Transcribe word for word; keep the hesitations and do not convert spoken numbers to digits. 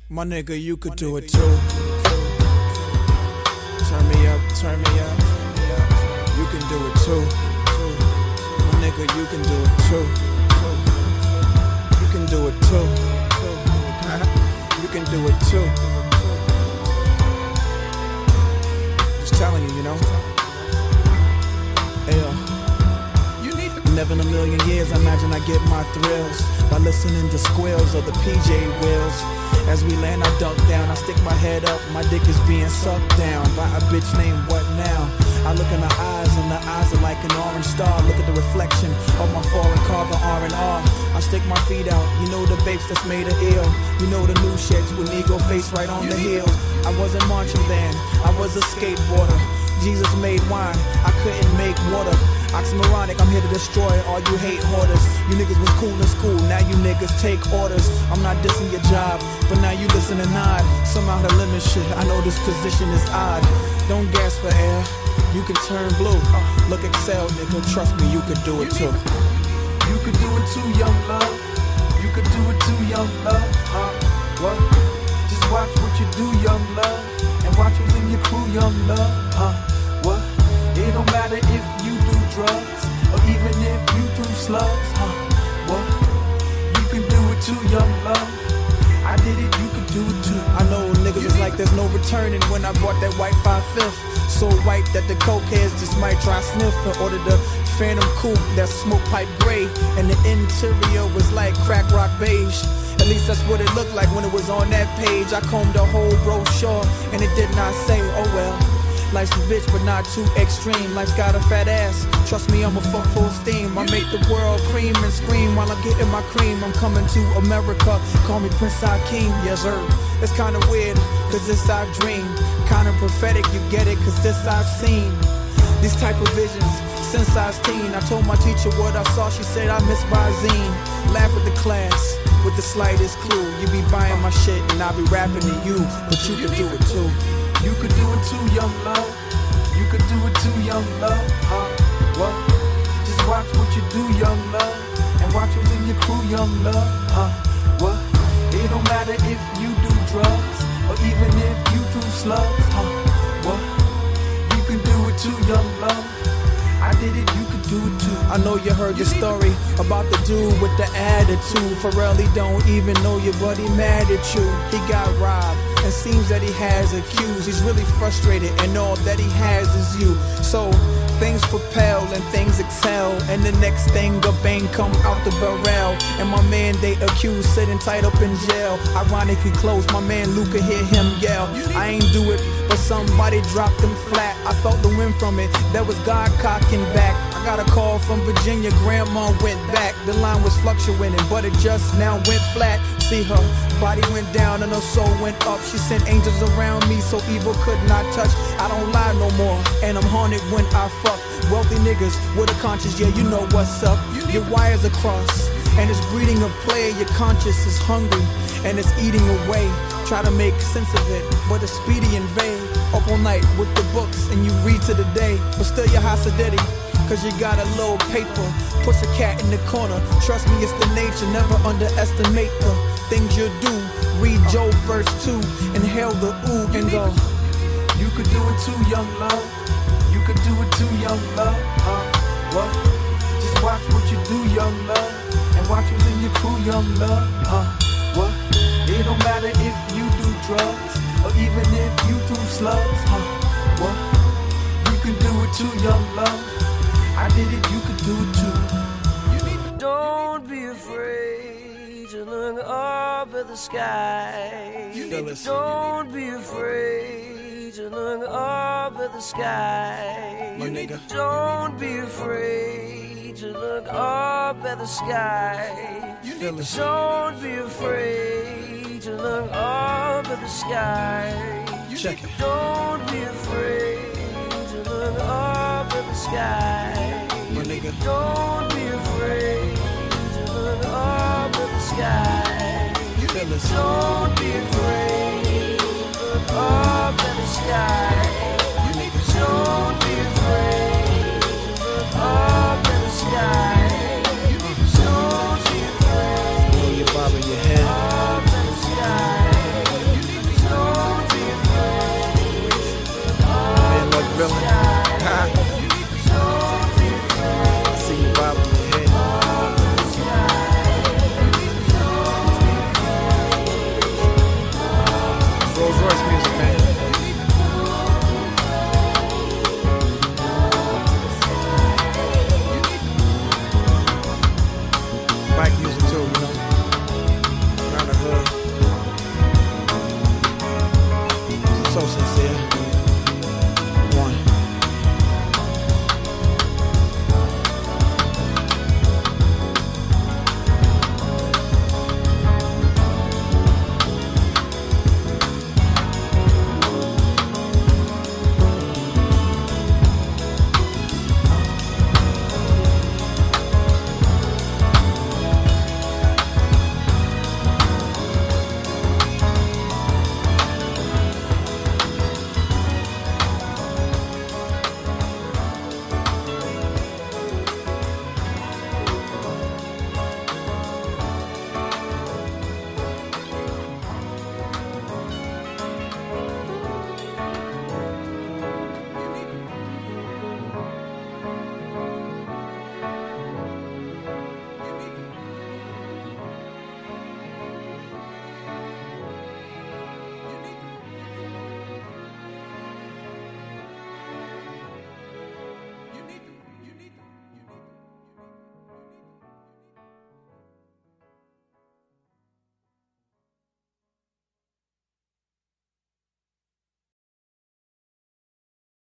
My nigga, you could do it too. Turn me up, turn me up. You can do it too. My nigga, you can do it too. You can do it too. You can do it too. Just telling you, you know. Ayo. Never in a million years, I imagine I get my thrills by listening to squeals of the P J wheels. As we land, I duck down, I stick my head up, my dick is being sucked down by a bitch named What Now? I look in her eyes, and the eyes are like an orange star. Look at the reflection of my foreign car, the R and R. I stick my feet out, you know the babes that's made her ill. You know the new shits with Negro face right on the heel. I wasn't marching band, I was a skateboarder. Jesus made wine, I couldn't make water. Oxymoronic, I'm here to destroy all you hate hoarders. You niggas was cool in school, now you niggas take orders. I'm not dissing your job, but now you listen and nod. Somehow the limit shit, I know this position is odd. Don't gasp for air, you can turn blue. Look Excel, nigga, trust me, you could do it too. You could do it too, young love. You could do it too, young love. Huh? What? Just watch what you do, young love. And watch who's in your crew, young love. Huh? What? It don't matter if you do drugs or even if you do slugs. Huh? What? You can do it too, young love. I did it, you can do it too. I know niggas is like there's no returning when I bought that white five fifth. So white that the cokeheads just might try sniff and order the Phantom Coupe that's smoke pipe gray. And the interior was like crack rock beige. At least that's what it looked like when it was on that page. I combed the whole brochure and it did not say, oh well. Life's a bitch, but not too extreme. Life's got a fat ass. Trust me, I'm a fuck full steam. I make the world cream and scream while I'm getting my cream. I'm coming to America. Call me Prince Hakeem. Yes, sir. It's kinda weird, cause this I've dreamed. Kinda prophetic, you get it, cause this I've seen. These type of visions since I was teen. I told my teacher what I saw. She said I miss Visine. Laugh with the class with the slightest clue. You be buying my shit and I'll be rapping to you, but you can do it too. You could do it too, young love. You could do it too, young love. Huh? What? Just watch what you do, young love. And watch who's in your crew, young love. Huh? What? It don't matter if you do drugs or even if you do slugs. Huh? What? You can do it too, young love. I did it, you could do it too. I know you heard the story about the dude with the attitude. Pharrell, he don't even know you, but he mad at you. He got robbed. And seems that he has accused. He's really frustrated and all that he has is you. So things propel and things excel, and the next thing a bang come out the barrel. And my man they accused sitting tight up in jail. Ironically close, my man Luca hear him yell. I ain't do it, but somebody dropped him flat. I felt the wind from it, that was God cocking back. I got a call from Virginia, grandma went back. The line was fluctuating, but it just now went flat. See, her body went down and her soul went up. She sent angels around me so evil could not touch. I don't lie no more, and I'm haunted when I fuck. Wealthy niggas with a conscience, yeah, you know what's up. Your wires are crossed, and it's breeding a player. Your conscience is hungry, and it's eating away. Try to make sense of it, but it's speedy and vague. Up all night with the books, and you read to the day. But still you're Hasidity, cause you got a little paper. Push a cat in the corner, trust me it's the nature. Never underestimate the things you do. Read Job verse two, inhale the ooh and go. You could do it too, young love. You could do it too, young love. Huh? What? Just watch what you do, young love. And watch who's in your crew, young love. Huh? What? It don't matter if you do drugs or even if you do slugs. Huh? What? You can do it too, young love. I did it, you could do it too. You need to Don't be afraid to look up at the sky. You know, listen. Don't be afraid to look up at the sky. My nigga. Don't be afraid to look up at the sky. You feel it. Don't be afraid to look up at the sky. Check it. Don't be afraid to look up at the sky. My nigga. Don't be afraid to look up at the sky. You feel it. Don't be afraid to look up at the sky. You niggas. Don't be afraid to look up at the sky. Don't be afraid Pull your bob in your head. up at the sky. villain. I see you bobbing your head. Rolls Royce music, man. Bike music too, you know. Around the hood. So sincere.